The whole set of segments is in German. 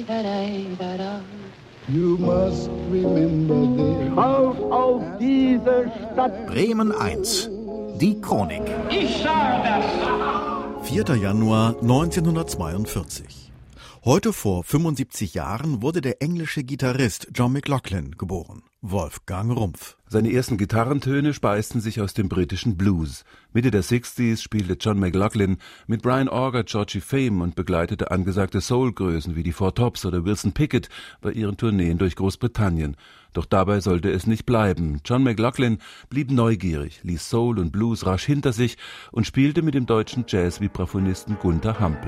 You must remember this. Auf diese Stadt. Bremen 1. Die Chronik. Ich sag das. 4. Januar 1942. Heute vor 75 Jahren wurde der englische Gitarrist John McLaughlin geboren. Wolfgang Rumpf. Seine ersten Gitarrentöne speisten sich aus dem britischen Blues. Mitte der 60s spielte John McLaughlin mit Brian Auger, Georgie Fame und begleitete angesagte Soul-Größen wie die Four Tops oder Wilson Pickett bei ihren Tourneen durch Großbritannien. Doch dabei sollte es nicht bleiben. John McLaughlin blieb neugierig, ließ Soul und Blues rasch hinter sich und spielte mit dem deutschen Jazz-Vibraphonisten Gunther Hampel.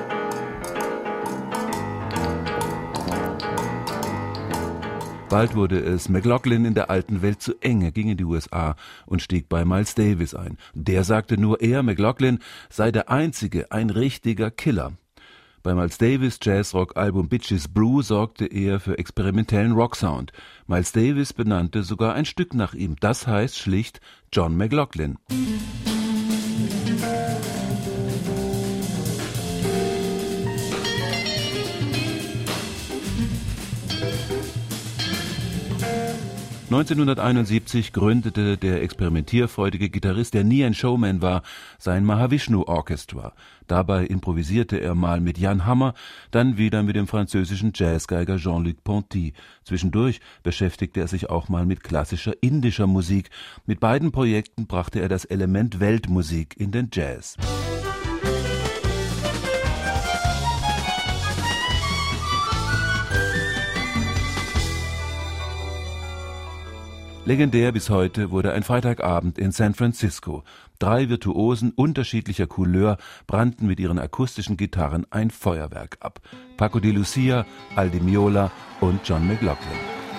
Bald wurde es McLaughlin in der alten Welt zu eng. Er ging in die USA und stieg bei Miles Davis ein. Der sagte, nur er, McLaughlin, sei der Einzige, ein richtiger Killer. Bei Miles Davis' Jazzrock-Album Bitches Brew sorgte er für experimentellen Rocksound. Miles Davis benannte sogar ein Stück nach ihm. Das heißt schlicht John McLaughlin. (1971) gründete der experimentierfreudige Gitarrist, der nie ein Showman war, sein Mahavishnu Orchestra. Dabei improvisierte er mal mit Jan Hammer, dann wieder mit dem französischen Jazzgeiger Jean-Luc Ponty. Zwischendurch beschäftigte er sich auch mal mit klassischer indischer Musik. Mit beiden Projekten brachte er das Element Weltmusik in den Jazz. Legendär bis heute wurde ein Freitagabend in San Francisco. 3 Virtuosen unterschiedlicher Couleur brannten mit ihren akustischen Gitarren ein Feuerwerk ab. Paco de Lucia, Al Di Meola und John McLaughlin.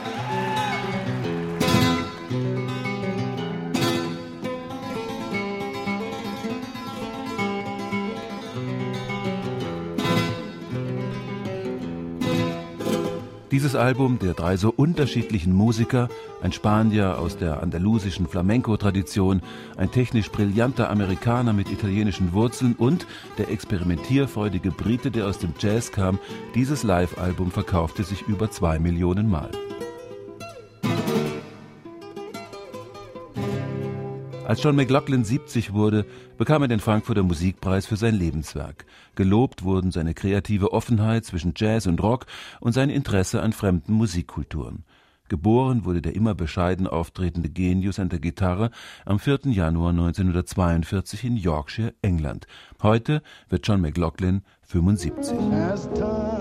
Dieses Album der 3 so unterschiedlichen Musiker, ein Spanier aus der andalusischen Flamenco-Tradition, ein technisch brillanter Amerikaner mit italienischen Wurzeln und der experimentierfreudige Brite, der aus dem Jazz kam, dieses Live-Album verkaufte sich über 2 Millionen Mal. Als John McLaughlin 70 wurde, bekam er den Frankfurter Musikpreis für sein Lebenswerk. Gelobt wurden seine kreative Offenheit zwischen Jazz und Rock und sein Interesse an fremden Musikkulturen. Geboren wurde der immer bescheiden auftretende Genius an der Gitarre am 4. Januar 1942 in Yorkshire, England. Heute wird John McLaughlin 75.